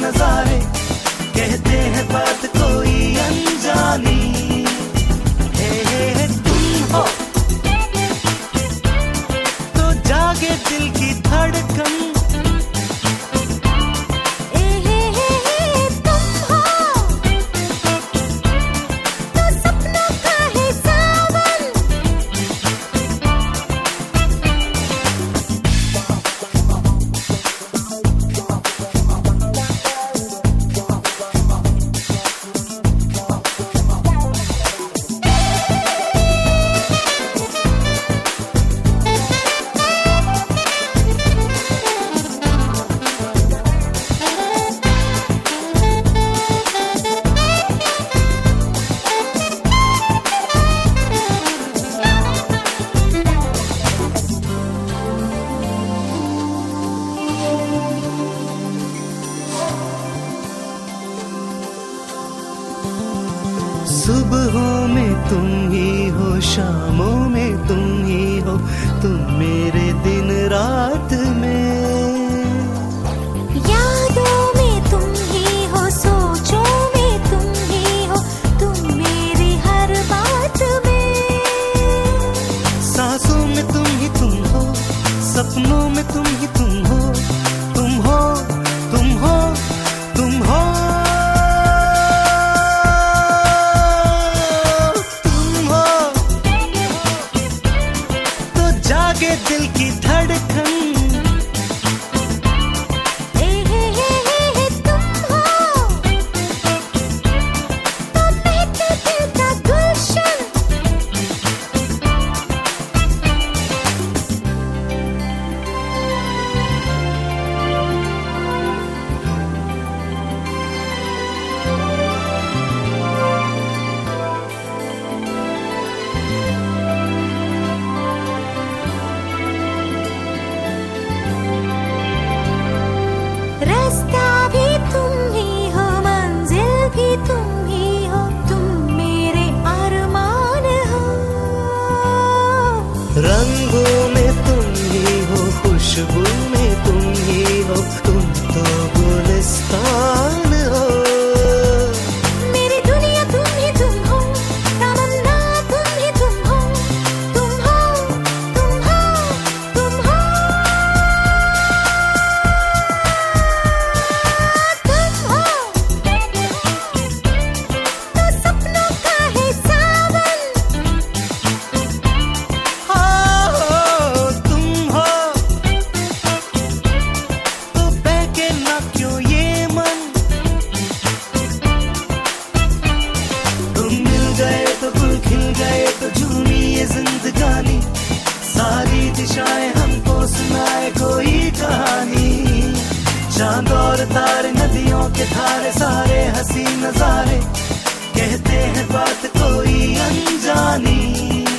नजारे, कहते हैं बात कोई अनजानी। हे तुम हो तो जागे दिल की धड़कन, सुबहों में तुम ही हो, शामों में तुम ही हो, तुम मेरे दिन रात में। यादों में तुम ही हो, सोचों में तुम ही हो, तुम मेरी हर बात में। सांसों में तुम ही तुम हो, सपनों में तुम ही तुम हो, तुम हो तुम हो तुम हो। जागे दिल की धड़कन, तुम हो तो महके दिल का गुलशन। रास्ता भी तुम ही हो, मंजिल भी तुम ही हो, तुम मेरे अरमान हो। रंगों में तुम ही हो, खुशबू में तुम ही हो, तुम तो गुलिस्तान हो। मेरी दुनिया तुम ही तुम हो, तमन्ना तुम ही तुम हो, तुम हो तुम हो तुम हो। तो सपनों का है सावन, तुम हो तो बहके ना क्यों ये मन। तुम मिल गए तो गुल खिल गए, तो झूमी ये जिंदगानी। सारी दिशाएं हमको सुनाए कोई कहानी। चांद और तारे, नदियों के धारे, सारे हंसी नजारे, कहते हैं बात कोई अनजानी।